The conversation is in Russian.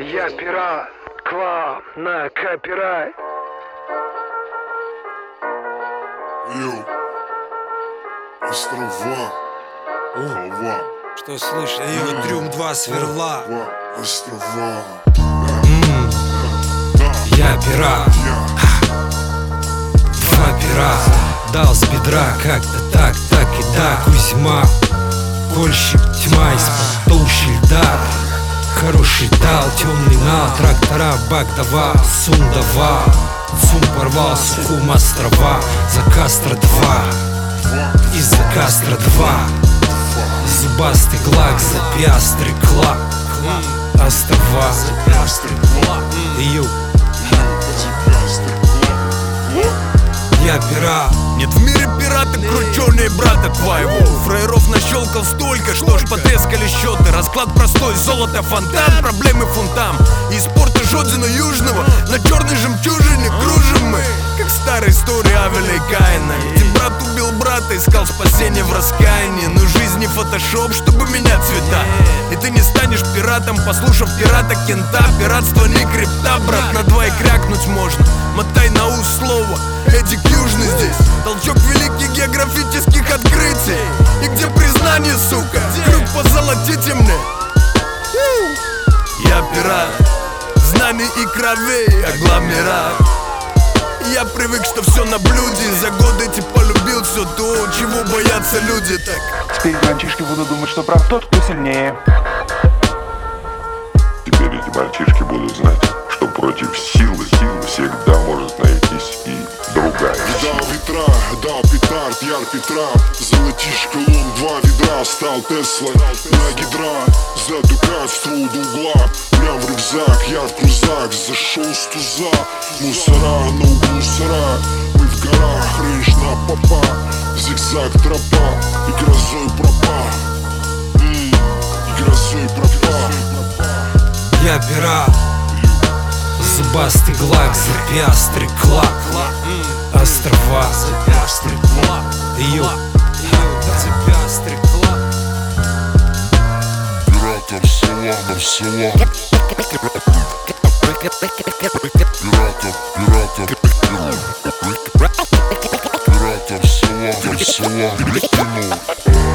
Я пират, к вам на копирайт. Йоу, острова, Хава. Что слышишь? Йо, трюм 2 сверла. Острова. Я пират, два пера. Дал с бедра, как-то так и так. Кузьма, кольщик, тьма из-под толщи льда. Хороший дал, темный нал, трактора, бак давал, сум давал. Цум порвал сухум острова, за Кастро 2, из-за Кастро 2. Зубастый глак, запястрый клак, острова. Йоу. Я пират. Нет в мире пирата крученые брата твоего. Фраеров нащелкал столько, что ж потрескали счеты. Расклад простой, золото фонтан, проблемы фунтам. Из порта Жодзина Южного на черной жемчужине кружим мы, как старая история Авеля и Каина, где брат убил брата, искал спасения в раскаянии. Но жизнь не фотошоп, чтобы менять цвета. И ты не станешь пиратом, послушав пирата Кента. Пиратство не крипта, брат, на 2 и крякнуть можно. Мотай на ус слово, Эдик Южный здесь. Толчок великих географических открытий. И где признание, сука, круг позолотите мне. Я пират, знаний и кровей агломерат. Я привык, что все на блюде. За годы эти полюбил все то, чего боятся люди так. Теперь мальчишки будут думать, что прав тот, кто сильнее. Теперь эти мальчишки будут знать, что против силы всегда может найтись и другая сила. Дал ветра, дал петард, яр Петра. Золотишко лом, 2 ведра. Стал Теслой на гидра. Задукать ствол до угла. Прям в рюкзак, я в крузак. Зашел с туза. Мусора на углу сара. Мы в горах, рейндж на попа. Зигзаг тропа. И грозой пропа. И грозой пропа. Я пират, зубастый глак, запястрый клак, острова. Йоу, запястрый клак. Пиратом села, нам села. Пиратом села, нам села.